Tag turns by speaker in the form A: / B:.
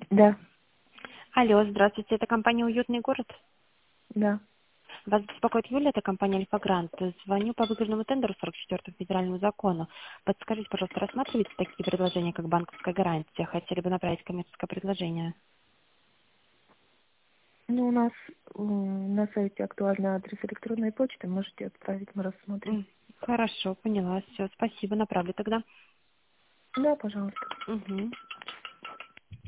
A: Да,
B: Алло, здравствуйте, это компания «Уютный город».
A: да.
B: Вас беспокоит Юля, это компания «Альфа Грант». Звоню по выгодному тендеру 44 федеральному закону. Подскажите, пожалуйста, рассматриваете такие предложения, как банковская гарантия? Хотели бы направить коммерческое предложение?
A: Ну, у нас на сайте актуальный адрес электронной почты. Можете отправить, мы рассмотрим.
B: Хорошо, поняла, все, спасибо, направлю тогда.
A: Да, пожалуйста.
B: Мгм.